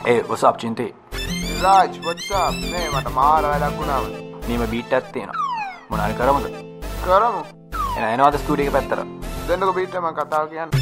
Hey, what's up, Chinti? Raj, what's up? Nee, mata maara වැඩක් වුණාම. නීම beat එකක් තියෙනවා. මොනාරි කරමුද? කරමු. එන එනවාද ස්ටුඩියෝ එක පැත්තට? දෙන්නකෝ බීට් එක මම කතාව කියන්න.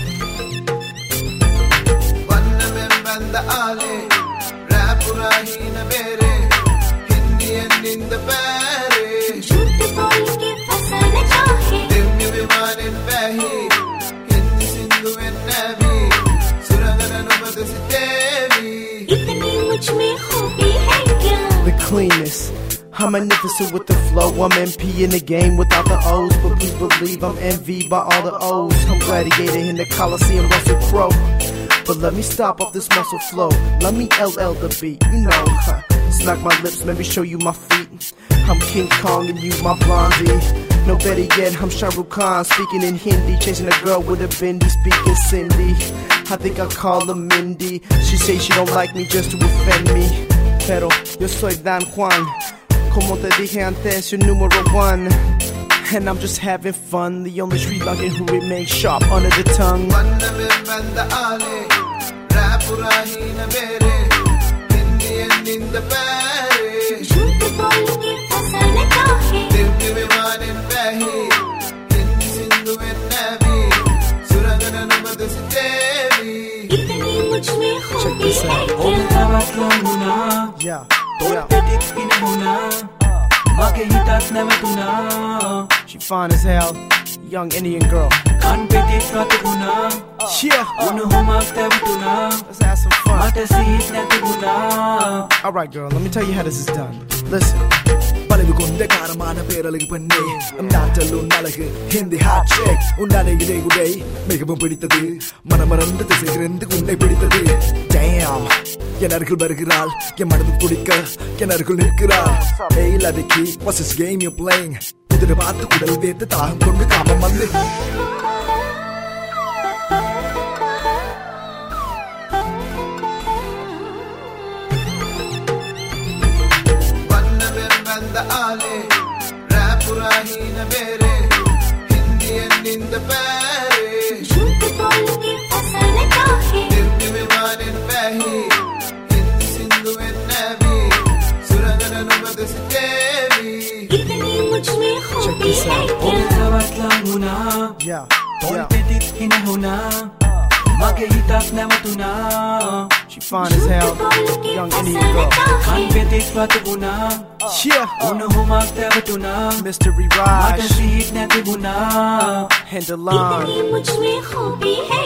වන්නමෙන් බඳ ආලේ රැපුරා හින බේරේ හින්දියෙන් නින්ද බෑරේ झूठ बोल के फसाना चाहे දෙම්මි විමානෙන් බැහි හින්දි සින්දුවෙන් නැවි සුරංගන නුඹද සිතේවි इतनी मुझ में खूबी है क्या The cleanest, I'm magnificent with the flow. I'm MP in the game without the O's, but please believe I'm envied by all the O's. I'm gladiator in the Coliseum, Russell Crowe. But let me stop off this muscle flow. Let me LL the beat, you know. Smack my lips, let me show you my feet. I'm King Kong and you my blondie. No better yet, I'm Shah Rukh Khan, speaking in Hindi, chasing a girl with a bindi, speaking Cindy. I think I call her Mindy. She say she don't like me just to offend me. Pero yo soy Dan Juan. Como te dije antes, you're numero one. And I'm just having fun. The only Sri Lankan who remains sharp under the tongue. වන්නමෙන් බඳ ආලේ රැපුරා හින බේරේ හින්දියෙන් නින්ද බෑරේ झूठ बोल के फसाना चाहे දෙම්මි විමානෙන් බැහි හින්දි සින්දුවෙන් නැවි සුරංගන නුඹද සිතේවි इतनी मुझ में खूबी this है out. क्या Yeah. She fine as hell. Young Indian girl. Yeah. Let's have some fun. Alright, girl, let me tell you how this is done. Listen. பலவு கொண்ட காரமான பேரழகு பெண்ணே நாட்டலும் அழகு ஹிந்தி ஹாட் ஷேக் உண்டான இடை உடை மிகவும் பிடித்தது மனமறந்து திசைகிருந்து உன்னை பிடித்தது Damn என் அருகில் வருகிறாள் என் மனது துடிக்க என் அருகில் நிற்கிறாள் Hey ladiki what's this game you're playing குதிரை பார்த்து குடல் வேத்து தாகம் கொண்டு காமம் வந்து වන්නමෙන් බඳ ආලේ රැපුරා හින බේරේ හින්දියෙන් නින්ද බෑරේ झूठ बोल के फसाना चाहे දෙම්මි විමානෙන් බැහි හින්දි සින්දුවෙන් නැවි සුරංගන නුඹද සිතේවි इतनी मुझ में खूबी this है out. क्या Yeah. She fine as hell. Young Indian girl. Yeah. Mystery Raj. And Delon. इतनी मुझ में खूबी है